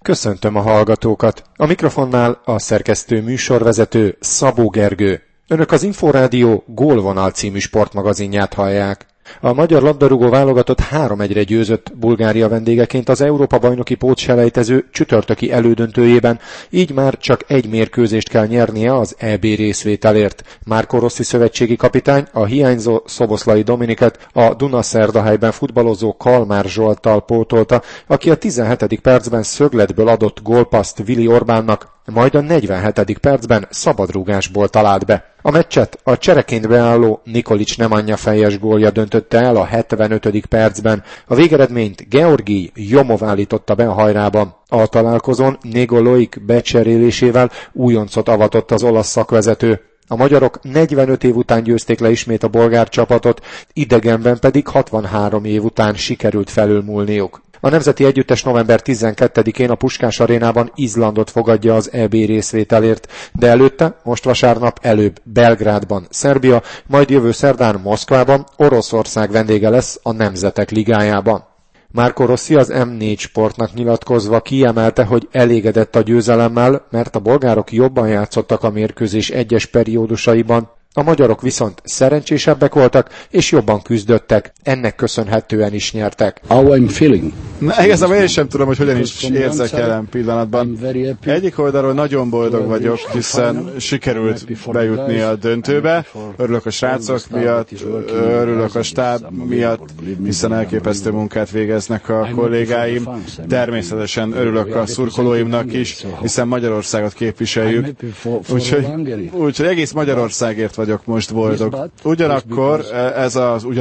Köszöntöm a hallgatókat! A mikrofonnál a szerkesztő műsorvezető Szabó Gergő. Önök az Inforádió Gólvonal című sportmagazinját hallják. A magyar labdarúgó válogatott 3-1-re győzött Bulgária vendégeként az Európa-bajnoki pótselejtező csütörtöki elődöntőjében, így már csak egy mérkőzést kell nyernie az EB részvételért. Márko Rossi szövetségi kapitány a hiányzó Szoboszlai Dominiket a Dunaszerdahelyben futballozó Kalmár Zsolttal pótolta, aki a 17. percben szögletből adott gólpasszt Vili Orbánnak, majd a 47. percben szabadrúgásból talált be. A meccset a csereként beálló Nikolic Nemanja fejes gólja döntötte el a 75. percben. A végeredményt Georgij Jomov állította be a hajrában. A találkozón Nego Loic becserélésével újoncot avatott az olasz szakvezető. A magyarok 45 év után győzték le ismét a bolgár csapatot, idegenben pedig 63 év után sikerült felülmúlniuk. A nemzeti együttes november 12-én a Puskás arénában Izlandot fogadja az EB részvételért, de előtte, most vasárnap előbb Belgrádban Szerbia, majd jövő szerdán Moszkvában Oroszország vendége lesz a Nemzetek Ligájában. Márko Rossi az M4 Sportnak nyilatkozva kiemelte, hogy elégedett a győzelemmel, mert a bolgárok jobban játszottak a mérkőzés egyes periódusaiban, a magyarok viszont szerencsésebbek voltak és jobban küzdöttek, ennek köszönhetően is nyertek. How I'm feeling? Igazából én sem tudom, hogy hogyan is érzek jelen pillanatban. Egyik oldalról nagyon boldog vagyok, hiszen sikerült bejutni a döntőbe. Örülök a srácok miatt, örülök a stáb miatt, hiszen elképesztő munkát végeznek a kollégáim. Természetesen örülök a szurkolóimnak is, hiszen Magyarországot képviseljük. Úgyhogy egész Magyarországért vagyok most boldog. Ugyanakkor, ez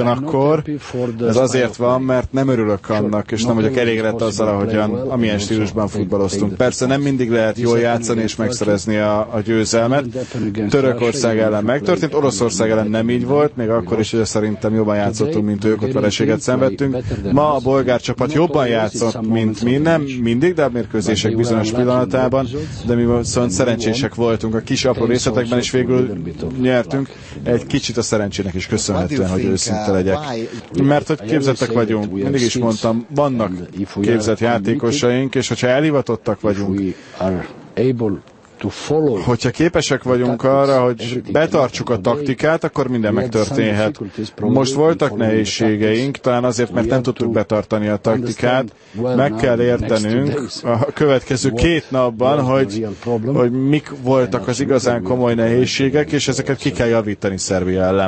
azért van, mert nem örülök annak, és nem vagyok elégedett azzal, amilyen stílusban futballoztunk. Persze nem mindig lehet jól játszani és megszerezni a győzelmet. Törökország ellen megtörtént, Oroszország ellen nem így volt, még akkor is, hogy szerintem jobban játszottunk, mint ők, ott vereséget szenvedtünk. Ma a bolgár csapat jobban játszott, mint mi, nem mindig, de a mérkőzések bizonyos pillanatában, de mi viszont szerencsések voltunk a kis apró részletekben, és végül nyertünk. Egy kicsit a szerencsének is köszönhetően, hogy őszinte legyek. Mert hogy képzettek vagyunk, mindig is mondtam, vannak képzett játékosaink, és hogyha elhivatottak vagyunk, hogyha képesek vagyunk arra, hogy betartsuk a taktikát, akkor minden megtörténhet. Most voltak nehézségeink, talán azért, mert nem tudtuk betartani a taktikát. Meg kell értenünk a következő 2 napban, hogy mik voltak az igazán komoly nehézségek, és ezeket ki kell javítani Szerbia ellen.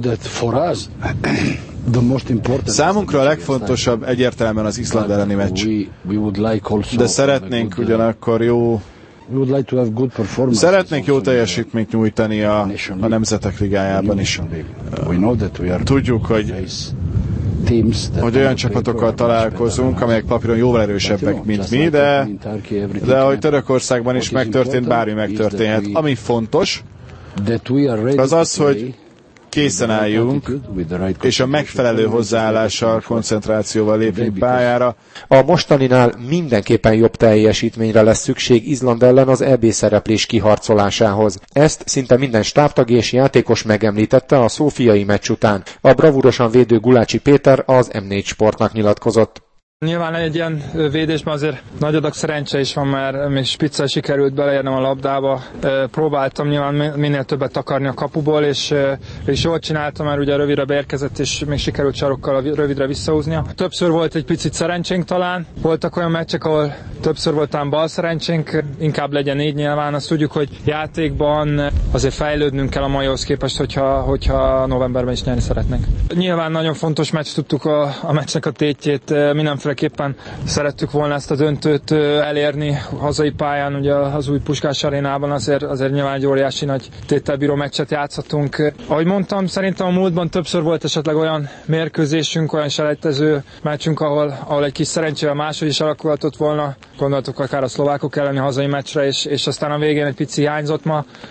Számunkra a legfontosabb egyértelműen az Izland elleni meccs. De szeretnénk ugyanakkor Szeretnénk jó teljesítményt nyújtani a Nemzetek Ligájában is. Tudjuk, hogy olyan csapatokkal találkozunk, amelyek papíron jóval erősebbek, mint mi, de ahogy Törökországban is megtörtént, bármi megtörténhet. Ami fontos, az az, hogy készen álljunk, és a megfelelő hozzáállással, koncentrációval lépünk pályára. A mostaninál mindenképpen jobb teljesítményre lesz szükség Izland ellen az EB szereplés kiharcolásához. Ezt szinte minden stábtag és játékos megemlítette a szófiai meccs után. A bravúrosan védő Gulácsi Péter az M4 Sportnak nyilatkozott. Nyilván egy ilyen védésben azért nagy adag szerencse is van, mert még spiccel sikerült beleérnem a labdába. Próbáltam nyilván minél többet takarni a kapuból, és jól csináltam, mert ugye rövidre beérkezett, és még sikerült sarokkal rövidre visszahúznia. Többször volt egy picit szerencsénk talán. Voltak olyan meccsek, ahol többször voltán bal szerencsénk, inkább legyen így nyilván. Azt tudjuk, hogy játékban azért fejlődnünk kell a maihoz képest, hogyha novemberben is nyerni szeretnénk. Nyilván nagyon fontos meccs, tudtuk a meccsnek a tétjét, mindenféleképpen szerettük volna ezt a döntőt elérni hazai pályán, ugye az új Puskás arénában azért nyilván egy óriási nagy tételbíró meccset játszhatunk. Ahogy mondtam, szerintem a múltban többször volt esetleg olyan mérkőzésünk, olyan selejtező meccsünk, ahol egy kis szerencsével máshogy is alakulhatott volna. Gondoltuk akár a szlovákok elleni hazai meccsre, és aztán a végén egy pici hiányzott ma. Talán ezt egy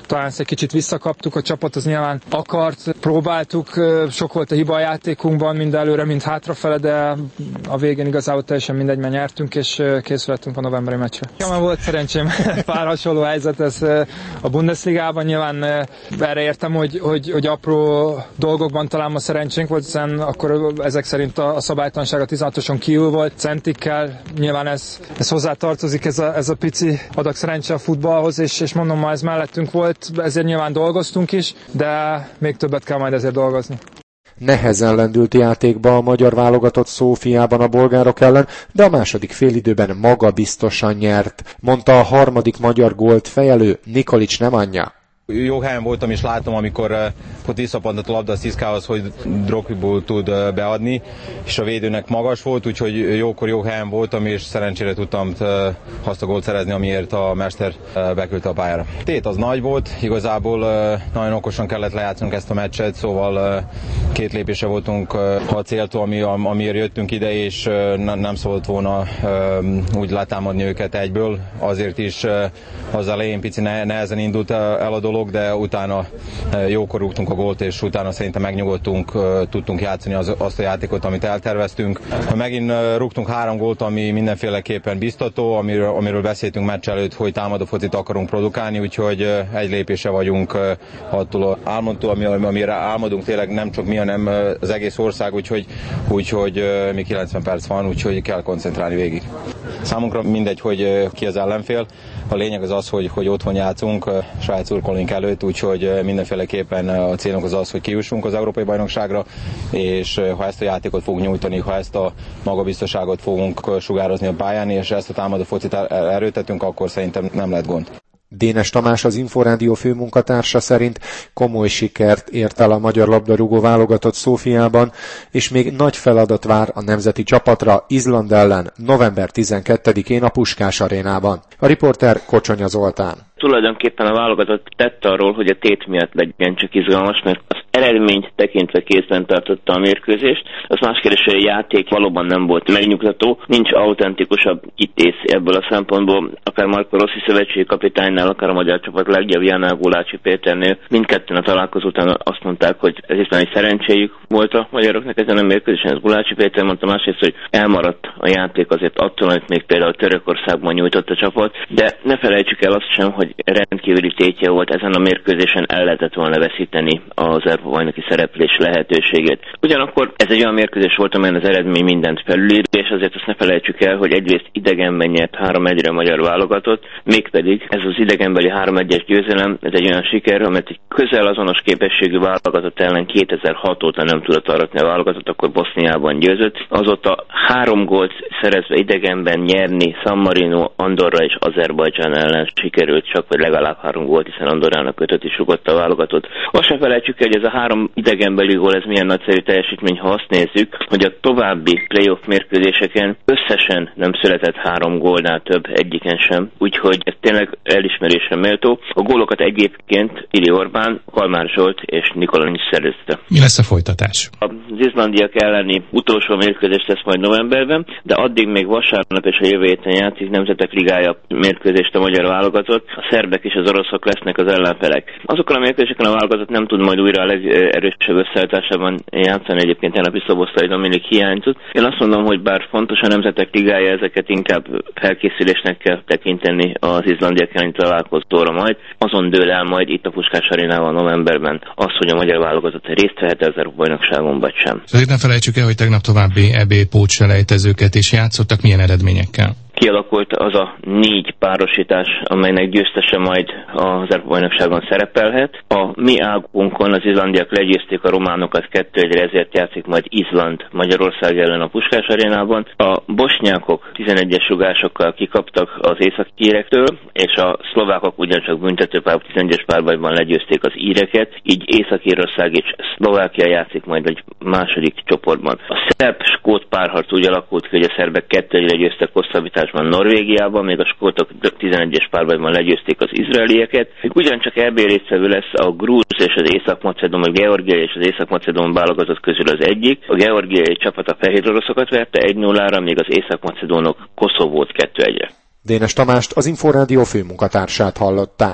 kicsit visszakaptuk, a csapat az nyilván akart, próbáltuk, sok volt a hiba a játékunkban, mind előre, mind hátrafele, de a végén igazából teljesen mindegy, mert nyertünk, és készültünk a novemberi meccsre. Ja, volt szerencsém pár hasonló helyzet, ez a Bundesligában nyilván erre értem, hogy apró dolgokban talán a szerencsénk volt, hiszen akkor ezek szerint a szabálytalanság a 16-oson kívül volt, centikkel, nyilván ez hozzátartozik, ez a pici adag szerencse a futballhoz, és mondom, ma ez mellettünk volt, ezért nyilván dolgoztunk is, de még többet kell majd ezért dolgozni. Nehezen lendült játékba a magyar válogatott Szófiában a bolgárok ellen, de a második félidőben magabiztosan nyert, mondta a harmadik magyar gólt fejelő Nikolics Nemanja. Jó helyen voltam, és láttam, amikor visszapantott a labda a Sziszkához, hogy Drogbiból tud beadni, és a védőnek magas volt, úgyhogy jókor jó helyen voltam, és szerencsére tudtam azt a gólt szerezni, amiért a mester beküldte a pályára. Tét az nagy volt, igazából nagyon okosan kellett lejátszanunk ezt a meccset, szóval 2 lépésre voltunk a céltól, amiért jöttünk ide, és nem szólt volna úgy letámadni őket egyből. Azért is az elején pici nehezen indult el a dolog, de utána jókor rúgtunk a gólt, és utána szerintem megnyugodtunk, tudtunk játszani azt a játékot, amit elterveztünk. Megint rúgtunk 3 gólt, ami mindenféleképpen biztató, amiről beszéltünk meccs előtt, hogy támadó focit akarunk produkálni, úgyhogy egy lépésre vagyunk attól a álmodtól, amire álmodunk tényleg nem csak mi, hanem az egész ország, úgyhogy mi 90 perc van, úgyhogy kell koncentrálni végig. Számunkra mindegy, hogy ki az ellenfél. A lényeg az, hogy otthon játszunk, saját szurkolóink előtt, úgyhogy mindenféleképpen a célunk az, hogy kijussunk az Európai Bajnokságra, és ha ezt a játékot fogunk nyújtani, ha ezt a magabiztosságot fogunk sugározni a pályán, és ezt a támadó focit erőtetünk, akkor szerintem nem lehet gond. Dénes Tamás, az Inforádió főmunkatársa szerint komoly sikert ért el a magyar labdarúgó válogatott Szófiában, és még nagy feladat vár a nemzeti csapatra Izland ellen november 12-én a Puskás arénában. A riporter Kocsonya Zoltán. Tulajdonképpen a válogatott tett arról, hogy a tét miatt legyen csak izgalmas, mert az eredményt tekintve kézben tartotta a mérkőzést. Az más kérdés, hogy a játék valóban nem volt megnyugtató, nincs autentikusabb kitész ebből a szempontból, akár Marco Rossi szövetségi kapitánynál, akár a magyar csapat legjobbjánál, Gulácsi Péternél. Mindketten a találkozó után azt mondták, hogy ez hiszen egy szerencséjük volt a magyaroknak ezen a mérkőzésen, ez Gulácsi Péter mondta, másrészt, hogy elmaradt a játék azért attól, amit még például Törökországban nyújtott a csapat, de ne felejtsük el azt sem, hogy rendkívüli tétje volt, ezen a mérkőzésen el lehetett volna veszíteni az Európa-bajnoki szereplés lehetőségét. Ugyanakkor ez egy olyan mérkőzés volt, amelyen az eredmény mindent felülír, és azért azt ne felejtsük el, hogy egyrészt idegenben nyert 3-1-re a magyar válogatott, mégpedig ez az idegenbeli 3-1-es győzelem, ez egy olyan siker, amit egy közel azonos képességű válogatott ellen 2006 óta nem tudott aratni a válogatott, akkor Boszniában győzött. Azóta 3 gólt szerezve idegenben nyerni San Marino, Andorra és Azerbajdzsán ellen sikerült csak, vagy legalább 3 gólt, hiszen Andorrának 5-öt is rúgott a válogatott. Azt sem felejtsük el, hogy ez a 3 idegenbeli gól, ez milyen nagyszerű teljesítmény, ha azt nézzük, hogy a további playoff mérkőzéseken összesen nem született 3 gólnál több, egyiken sem, úgyhogy ez tényleg elismerésre méltó. A gólokat egyébként Iri Orbán, Kalmár Zsolt és Nikolanics szerezte. Mi lesz a folytatás? Az izlandiak elleni utolsó mérkőzés lesz majd novemberben, de addig még vasárnap és a jövő héten játszik Nemzetek Ligája mérkőzést a magyar válogatott. A szerbek és az oroszok lesznek az ellenfelek. Azokon a mérkőzéseken a válogatott nem tud majd újra a legerősebb összeállításában játszani, egyébként a Szoboszlai Dominik hiányzott. Én azt mondom, hogy bár fontos a Nemzetek Ligája, ezeket inkább felkészülésnek kell tekinteni az izlandiak elleni találkozóra majd. Azon dől el majd itt a Puskás arénában novemberben az, hogy a magyar válogatott részt vehet az Európa-bajnokságon vagy sem. Azért ne felejtsük el, hogy tegnap további EB pótselejtezőket is játszottak, milyen eredményekkel? Kialakult az a 4 párosítás, amelynek győztese majd az Európa-bajnokságon szerepelhet. A mi águnkon az izlandiak legyőzték a románokat 2-1-re, ezért játszik majd Izland Magyarország ellen a Puskás arénában. A bosnyákok 11-es rugásokkal kikaptak az északírektől, és a szlovákok ugyancsak büntetőpályában 11-es párbajban legyőzték az íreket, így Észak-Írország és Szlovákia játszik majd egy második csoportban. A szerb-skót párharc úgy alakult ki, hogy a szerbek 2-1-re győztek hosszabbításban Norvégiában, még a skótok 11-es párbajban legyőzték az izraelieket. Ugyancsak EB résztvevő lesz a grúz és az észak-macedón, a georgiai és az észak-macedón válogatott közül az egyik. A georgiai csapat a fehér oroszokat verte 1-0-ra, még az észak-macedónok Koszovót 2-1-re. Dénes Tamást, az Inforádió főmunkatársát hallották.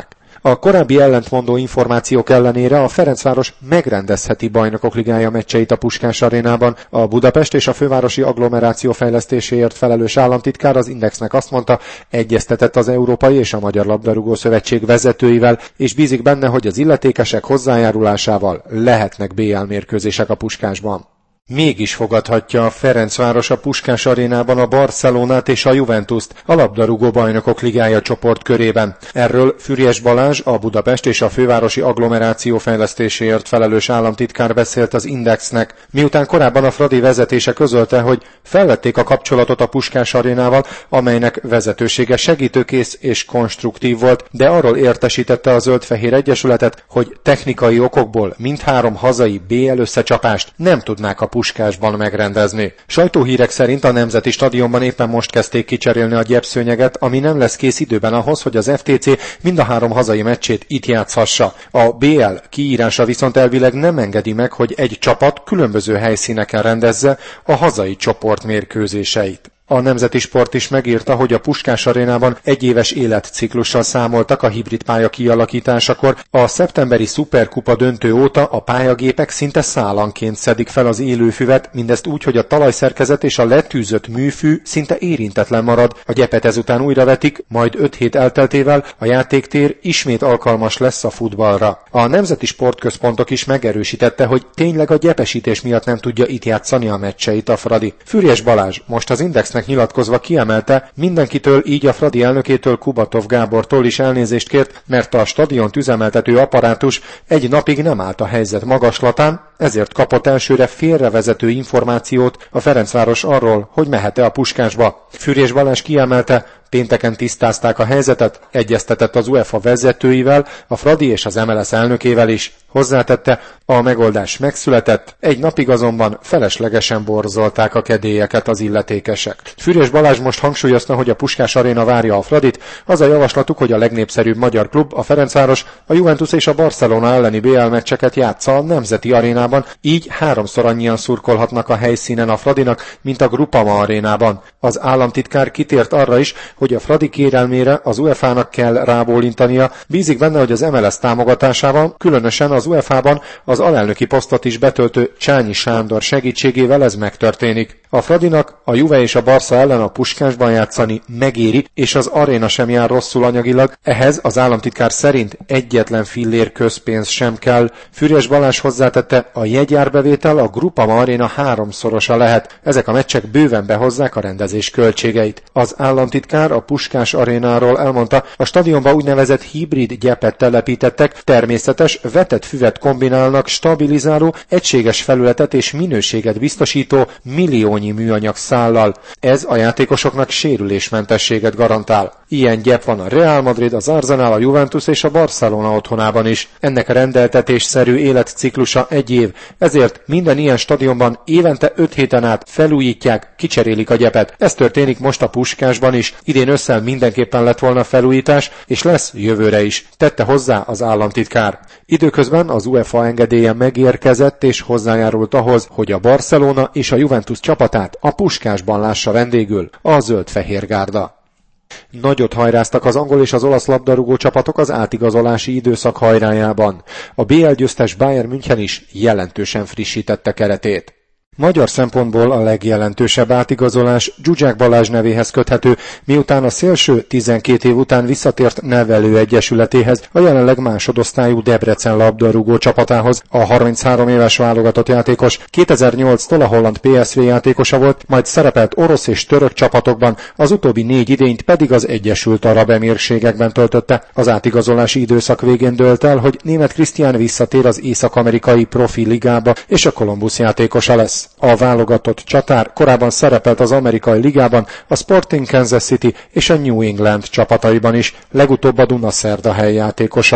A korábbi ellentmondó információk ellenére a Ferencváros megrendezheti Bajnokok Ligája meccseit a Puskás Arénában. A Budapest és a fővárosi agglomeráció fejlesztéséért felelős államtitkár az Indexnek azt mondta, egyeztetett az Európai és a Magyar Labdarúgó Szövetség vezetőivel, és bízik benne, hogy az illetékesek hozzájárulásával lehetnek BL mérkőzések a Puskásban. Mégis fogadhatja a Ferencváros a Puskás Arénában a Barcelonát és a Juventust a Labdarúgó Bajnokok Ligája csoportkörében. Erről Füriyes Balázs, a Budapest és a fővárosi agglomeráció fejlesztéséért felelős államtitkár beszélt az Indexnek, miután korábban a Fradi vezetése közölte, hogy felvették a kapcsolatot a Puskás Arénával, amelynek vezetősége segítőkész és konstruktív volt, de arról értesítette a Zöld-Fehér Egyesületet, hogy technikai okokból mindhárom hazai BL összecsapást nem tudnák a Puskásban megrendezni. Sajtóhírek szerint a Nemzeti Stadionban éppen most kezdték kicserélni a gyepszőnyeget, ami nem lesz kész időben ahhoz, hogy az FTC mind a három hazai meccsét itt játszhassa. A BL kiírása viszont elvileg nem engedi meg, hogy egy csapat különböző helyszíneken rendezze a hazai csoport mérkőzéseit. A Nemzeti Sport is megírta, hogy a Puskás Arénában egyéves életciklussal számoltak a hibrid pálya kialakításakor. A szeptemberi szuperkupa döntő óta a pályagépek szinte szálanként szedik fel az élőfüvet, mindezt úgy, hogy a talajszerkezet és a letűzött műfű szinte érintetlen marad. A gyepet ezután újra vetik, majd 5 hét elteltével a játéktér ismét alkalmas lesz a futballra. A Nemzeti Sportközpontok is megerősítette, hogy tényleg a gyepesítés miatt nem tudja itt játszani a meccseit a Fradi. Füriyes Balázs most az Indexnek nyilatkozva kiemelte, mindenkitől, így a Fradi elnökétől, Kubatov Gábortól is elnézést kért, mert a stadiont üzemeltető apparátus egy napig nem állt a helyzet magaslatán, ezért kapott elsőre félrevezető információt a Ferencváros arról, hogy mehet-e a Puskásba. Füriyes Balázs kiemelte, pénteken tisztázták a helyzetet, egyeztetett az UEFA vezetőivel, a Fradi és az MLS elnökével is. Hozzátette, a megoldás megszületett, egy napig azonban feleslegesen borzolták a kedélyeket az illetékesek. Füriyes Balázs most hangsúlyozta, hogy a Puskás Aréna várja a Fradit, az a javaslatuk, hogy a legnépszerűbb magyar klub, a Ferencváros, a Juventus és a Barcelona elleni BL meccseket játsza a Nemzeti Arénában, így 3-szor annyian szurkolhatnak a helyszínen a Fradinak, mint a Groupama Arénában. Az államtitkár kitért arra is, hogy a Fradi kérelmére az UEFA-nak kell rábólintania, bízik benne, hogy az MLS támogatásával, különösen az UEFA-ban az alelnöki posztot is betöltő Csányi Sándor segítségével ez megtörténik. A Fradinak a Juve és a Barca ellen a Puskásban játszani megéri, és az aréna sem jár rosszul anyagilag, ehhez az államtitkár szerint egyetlen fillér közpénz sem kell. Füriyes Balázs hozzátette, a jegyárbevétel a Groupama Aréna 3-szorosa lehet, ezek a meccsek bőven behozzák a rendezés költségeit. Az államtitkár a Puskás Arénáról elmondta, a stadionba úgynevezett hibrid gyepet telepítettek, természetes, vetett füvet kombinálnak, stabilizáló, egységes felületet és minőséget biztosító milliónyi műanyag szállal. Ez a játékosoknak sérülésmentességet garantál. Ilyen gyep van a Real Madrid, az Arsenal, a Juventus és a Barcelona otthonában is. Ennek a rendeltetésszerű életciklusa 1 év, ezért minden ilyen stadionban évente 5 héten át felújítják, kicserélik a gyepet. Ez történik most a Puskásban is. Idén ősszel mindenképpen lett volna felújítás, és lesz jövőre is, tette hozzá az államtitkár. Időközben az UEFA engedélye megérkezett és hozzájárult ahhoz, hogy a Barcelona és a Juventus csapatát a Puskásban lássa vendégül a Zöld-Fehér Gárda. Nagyot hajráztak az angol és az olasz labdarúgó csapatok az átigazolási időszak hajrájában. A BL győztes Bayern München is jelentősen frissítette keretét. Magyar szempontból a legjelentősebb átigazolás Zsuzsák Balázs nevéhez köthető, miután a szélső 12 év után visszatért nevelőegyesületéhez, a jelenleg másodosztályú Debrecen labdarúgó csapatához. A 33 éves válogatott játékos 2008-tól a holland PSV játékosa volt, majd szerepelt orosz és török csapatokban, az utóbbi 4 idényt pedig az Egyesült Arab Emírségekben töltötte. Az átigazolási időszak végén dőlt el, hogy Németh Krisztián visszatér az észak-amerikai profi ligába, és a Columbus játékosa lesz. A válogatott csatár korábban szerepelt az amerikai ligában, a Sporting Kansas City és a New England csapataiban is, legutóbb a Dunaszerdahely játékosa volt.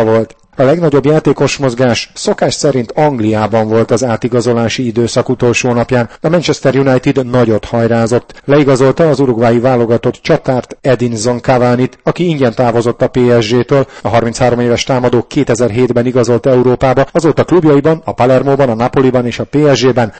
A legnagyobb játékos mozgás szokás szerint Angliában volt az átigazolási időszak utolsó napján. A Manchester United nagyot hajrázott. Leigazolta az uruguayi válogatott csatárt Edinson Cavanit, aki ingyen távozott a PSG-től. A 33 éves támadó 2007-ben igazolt Európába, azóta klubjaiban, a Palermóban, a Napoliban és a PSG-ben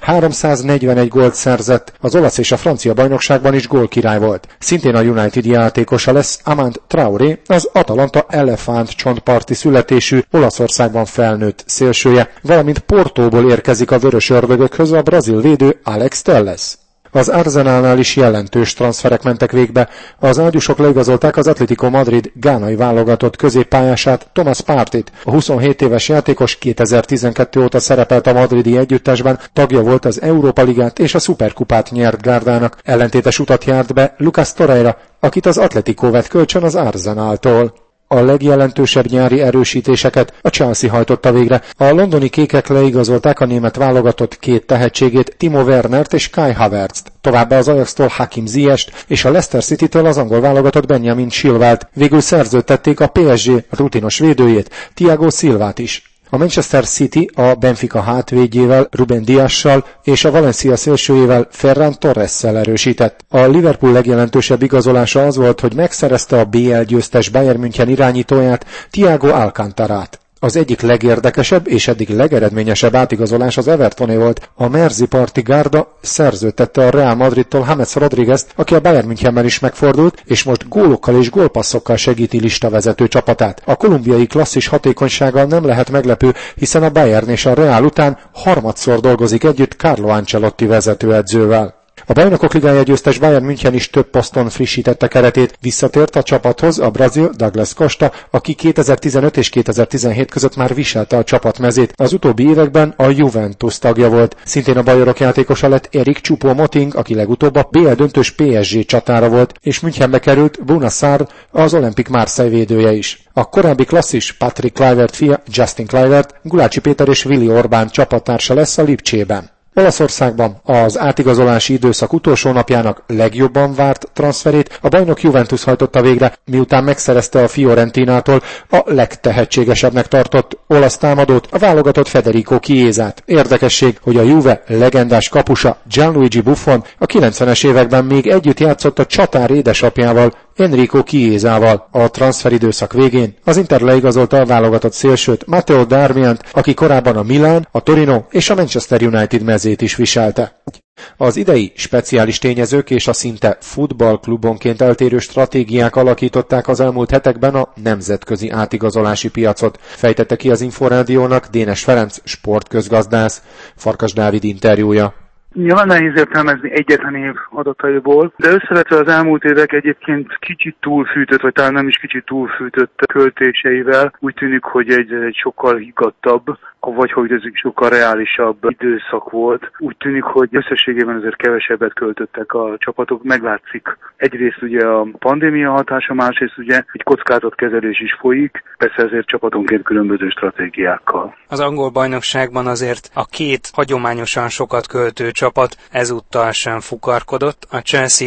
341 gólt szerzett. Az olasz és a francia bajnokságban is gólkirály volt. Szintén a United játékosa lesz Amand Traoré, az Atalanta elefántcsontparti születésű, Olaszországban felnőtt szélsője, valamint Portóból érkezik a vörös ördögökhöz a brazil védő Alex Telles. Az Arsenalnál is jelentős transferek mentek végbe. Az ágyúsok leigazolták az Atlético Madrid gánai válogatott középpályását, Thomas Parteyt. A 27 éves játékos 2012 óta szerepelt a madridi együttesben, tagja volt az Európa Ligát és a Szuperkupát nyert gárdának. Ellentétes utat járt be Lucas Torreira, akit az Atlético vett kölcsön az Arsenaltól. A legjelentősebb nyári erősítéseket a Chelsea hajtotta végre. A londoni kékek leigazolták a német válogatott két tehetségét, Timo Wernert és Kai Havertzt, továbbá az Ajax-tól Hakim Ziyech-t és a Leicester City-től az angol válogatott Benjamin Chilwellt. Végül szerződtették a PSG rutinos védőjét, Thiago Silvát is. A Manchester City a Benfica hátvédjével, Ruben Diassal és a Valencia szélsőjével, Ferran Torressel erősített. A Liverpool legjelentősebb igazolása az volt, hogy megszerezte a BL győztes Bayern München irányítóját, Thiago Alcantarát. Az egyik legérdekesebb és eddig legeredményesebb átigazolás az Evertoné volt. A Mersey-parti gárda szerződtette a Real Madridtól James Rodriguezt, aki a Bayern Münchenben is megfordult, és most gólokkal és gólpasszokkal segíti listavezető csapatát. A kolumbiai klasszis hatékonysággal nem lehet meglepő, hiszen a Bayern és a Real után harmadszor dolgozik együtt Carlo Ancelotti vezetőedzővel. A Bajnokok Ligája győztes Bayern München is több poszton frissítette keretét. Visszatért a csapathoz a brazil Douglas Costa, aki 2015 és 2017 között már viselte a csapat mezét. Az utóbbi években a Juventus tagja volt. Szintén a bajorok játékosa lett Eric Choupo-Moting, aki legutóbb a BL döntős PSG csatára volt, és Münchenbe került Bouna Sarr, az Olympique Marseille védője is. A korábbi klasszis Patrick Kluivert fia Justin Kluivert, Gulácsi Péter és Willi Orbán csapattársa lesz a Lipcsében. Olaszországban az átigazolási időszak utolsó napjának legjobban várt transferét a bajnok Juventus hajtotta végre, miután megszerezte a Fiorentinától a legtehetségesebbnek tartott olasz támadót, a válogatott Federico Chiesát. Érdekesség, hogy a Juve legendás kapusa Gianluigi Buffon a 90-es években még együtt játszott a csatár édesapjával, Enrico Chiesával. A transferidőszak végén az Inter leigazolta a válogatott szélsőt, Matteo Darmiant, aki korábban a Milan, a Torino és a Manchester United mezét is viselte. Az idei speciális tényezők és a szinte futballklubonként eltérő stratégiák alakították az elmúlt hetekben a nemzetközi átigazolási piacot, fejtette ki az Inforádiónak Dénes Ferenc sportközgazdász. Farkas Dávid interjúja. Nyilván nehéz értelmezni egyetlen év adataiból, de összevetve az elmúlt évek egyébként kicsit túlfűtött, vagy talán nem is kicsit túlfűtött költéseivel, úgy tűnik, hogy egy sokkal higgadtabb, vagy hogy ez egy sokkal reálisabb időszak volt. Úgy tűnik, hogy összességében azért kevesebbet költöttek a csapatok, meglátszik. Egyrészt ugye a pandémia hatása, másrészt ugye egy kockázatkezelés is folyik, persze ezért csapatonként különböző stratégiákkal. Az angol bajnokságban azért a két hagyományosan sokat költő csapat ezúttal sem fukarkodott. A Chelsea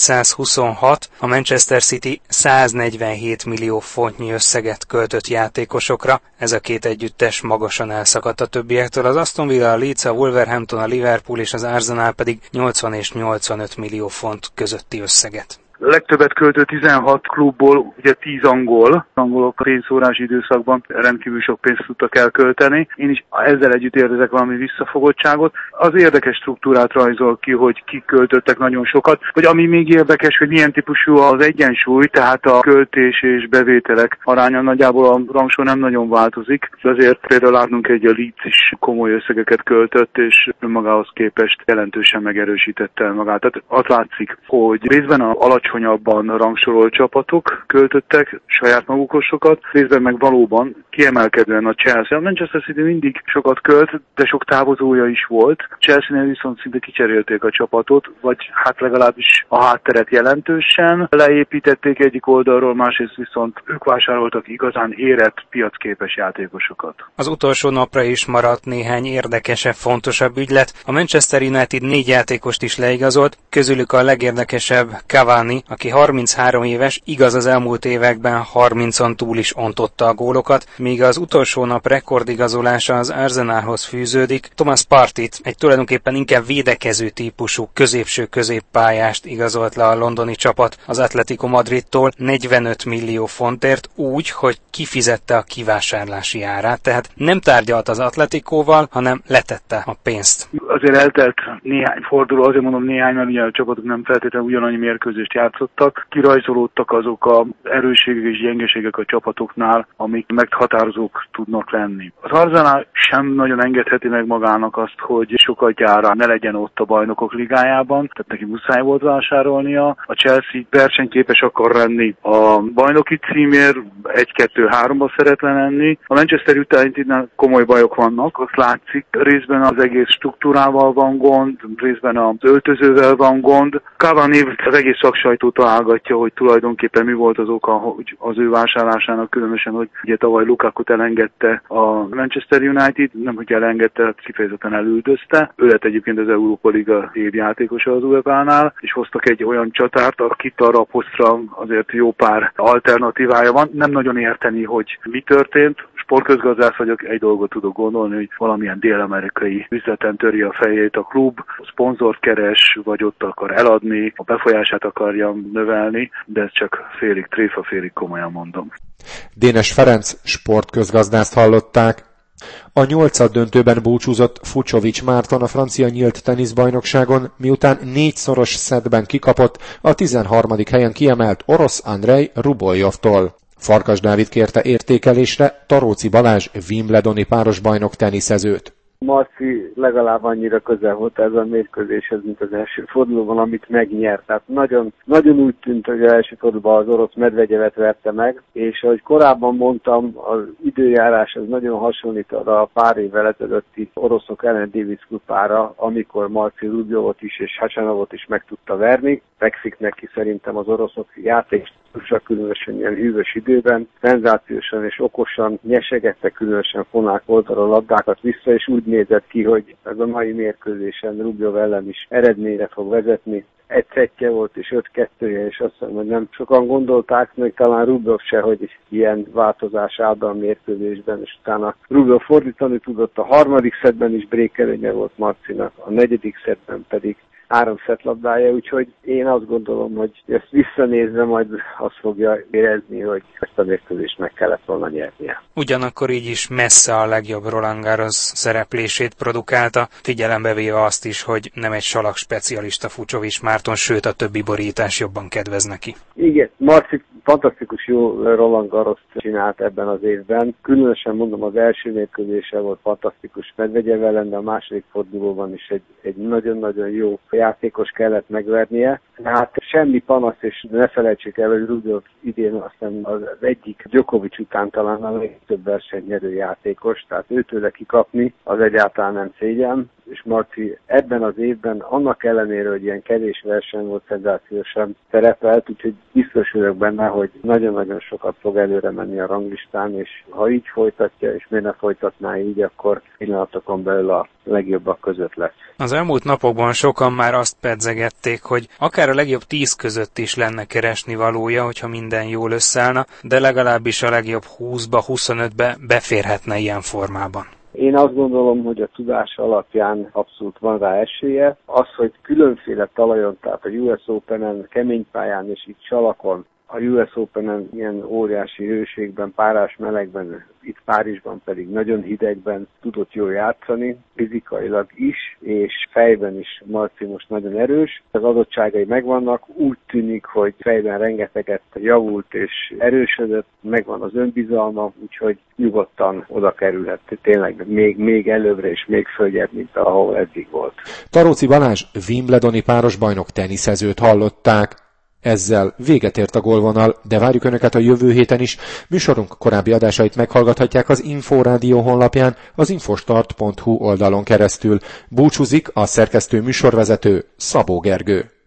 226, a Manchester City 147 millió fontnyi összeget költött játékosokra. Ez a két együttes magasan elszakadt a többiektől. Az Aston Villa, a Leeds, a Wolverhampton, a Liverpool és az Arsenal pedig 80 és 85 millió font közötti összeget. Legtöbbet költő 16 klubból, ugye 10 angolok a pénzszórási időszakban rendkívül sok pénzt tudtak elkölteni. Én is ezzel együtt érzek valami visszafogottságot. Az érdekes struktúrát rajzol ki, hogy kik költöttek nagyon sokat, vagy ami még érdekes, hogy milyen típusú az egyensúly, tehát a költés és bevételek aránya nagyjából a rangsor nem nagyon változik. Azért például látnunk egy a Leeds is komoly összegeket költött, és magához képest jelentősen megerősítette magát. Tehát azt látszik, hogy részben a alacsonyabban rangsorolt csapatok költöttek saját magukhoz sokat, részben meg valóban kiemelkedően a Chelsea. A Manchester City mindig sokat költ, de sok távozója is volt. Chelsea-nél viszont szinte kicserélték a csapatot, vagy hát legalábbis a hátteret jelentősen leépítették egyik oldalról, másrészt viszont ők vásároltak igazán érett, piacképes játékosokat. Az utolsó napra is maradt néhány érdekesebb, fontosabb ügylet. A Manchester United 4 játékost is leigazolt, közülük a legérdekesebb Cavani, Berrettini, aki 33 éves, igaz az elmúlt években 30-on túl is ontotta a gólokat, míg az utolsó nap rekordigazolása az Arsenalhoz fűződik. Thomas Parteyt, egy tulajdonképpen inkább védekező típusú középső középpályást igazolt le a londoni csapat az Atletico Madridtól 45 millió fontért úgy, hogy kifizette a kivásárlási árát, tehát nem tárgyalt az Atleticóval, hanem letette a pénzt. Azért eltelt néhány forduló, azért mondom néhány, mert ugye a csapatok nem feltétlenül ugyanannyi mérkőzést játszottak. Kirajzolódtak azok az erősségek és gyengeségek a csapatoknál, amik meghatározók tudnak lenni. Az Arsenal sem nagyon engedheti meg magának azt, hogy sokat gyára ne legyen ott a Bajnokok Ligájában, tehát neki muszáj volt vásárolnia. A Chelsea versenyképes akar lenni a bajnoki címért, 1-2-3-ba szeretne lenni. A Manchester Unitednál komoly bajok vannak, azt látszik. Részben az egész struktúrával van gond, részben az öltözővel van gond. Cavani az egész szaksajtó találgatja, hogy tulajdonképpen mi volt az oka, hogy az ő vásárlásának, különösen, hogy ugye tavaly Lukakut elengedte a Manchester United, nem hogy elengedte, kifejezetten elüldözte. Ő lett egyébként az Európa Liga évjátékosa az UEFA-nál, és hoztak egy olyan csatárt, akit arra a posztra azért jó pár alternatívája van. Nem nagyon érteni, hogy mi történt. Sportközgazdász vagyok, egy dolgot tudok gondolni, hogy valamilyen dél-amerikai üzleten töri a fejét a klub, szponzort keres, vagy ott akar eladni, a befolyását akarja növelni, de ez csak félig tréfa, félig komolyan mondom. Dénes Ferenc sportközgazdászt hallották. A 8. döntőben búcsúzott Fucsovics Márton a francia nyílt teniszbajnokságon, miután 4-szoros szettben kikapott a 13. helyen kiemelt orosz Andrei Ruboljovtól. Farkas Dávid kérte értékelésre Taróci Balázs wimbledoni párosbajnok teniszezőt. Marci legalább annyira közel volt ez a mérkőzéshez, mint az első fordulóban, amit megnyert. Tehát nagyon úgy tűnt, hogy az első fordulóban az orosz Medvegyevet verte meg, és ahogy korábban mondtam, az időjárás az nagyon hasonlít arra a pár évvel ezelőtti oroszok ellen Davis kupára, amikor Marci Rubjovot is és Hasanovot is meg tudta verni. Fekszik neki szerintem az oroszok játékstílusa, különösen ilyen hűvös időben, szenzációsan és okosan nyesegette, különösen fonák oldalról labdákat vissza, és úgy nézett ki, hogy ez a mai mérkőzésen Rubjov ellen is eredményre fog vezetni. Egy szettje volt és 5-2-je, és azt hiszem, hogy nem sokan gondolták, még talán Rubjov se, hogy ilyen változás áll a mérkőzésben, és utána Rubjov fordítani tudott, a harmadik szettben is brékelőnye volt Marcinak, a negyedik szettben pedig 3 szettlabdája, úgyhogy én azt gondolom, hogy ezt visszanézve majd azt fogja érezni, hogy ezt a mérkőzést meg kellett volna nyernie. Ugyanakkor így is messze a legjobb Roland Garros szereplését produkálta, figyelembe véve azt is, hogy nem egy salak specialista Fucsovics Márton, sőt a többi borítás jobban kedvez neki. Igen, Marci fantasztikus jó Roland Garrost csinált ebben az évben. Különösen mondom, az első mérkőzése volt fantasztikus Medvegyev ellen, de a második fordulóban is egy nagyon-nagyon jó játékos kellett megvernie. Hát semmi panasz, és ne felejtsék el, hogy Rubjov idén aztán az egyik Djokovic után talán a legtöbb versenynyerő játékos, tehát őtőle kikapni az egyáltalán nem szégyen, és Marci ebben az évben annak ellenére, hogy ilyen kevés verseny volt, szenzációsan szerepelt, úgyhogy biztos vagyok benne, hogy nagyon-nagyon sokat fog előre menni a ranglistán, és ha így folytatja, és miért ne folytatná így, akkor pillanatokon belül a legjobbak között lesz. Az elmúlt napokban sokan már azt pedzegették, hogy akár a legjobb 10 között is lenne keresni valója, hogyha minden jól összeállna, de legalábbis a legjobb 20-ba, 25-be beférhetne ilyen formában. Én azt gondolom, hogy a tudása alapján abszolút van rá esélye. Az, hogy különféle talajon, tehát a US Open-en, kemény pályán és itt salakon, a US Open-en ilyen óriási hőségben, párás melegben, itt Párizsban pedig nagyon hidegben tudott jól játszani, fizikailag is, és fejben is Marci most nagyon erős. Az adottságai megvannak, úgy tűnik, hogy fejben rengeteget javult és erősödött, megvan az önbizalma, úgyhogy nyugodtan oda kerülhet tényleg még előbbre és még följebb, mint ahol eddig volt. Taróci Balázs wimbledoni párosbajnok teniszezőt hallották. Ezzel véget ért a gólvonal, de várjuk Önöket a jövő héten is. Műsorunk korábbi adásait meghallgathatják az Inforádió honlapján, az infostart.hu oldalon keresztül. Búcsúzik a szerkesztő műsorvezető Szabó Gergő.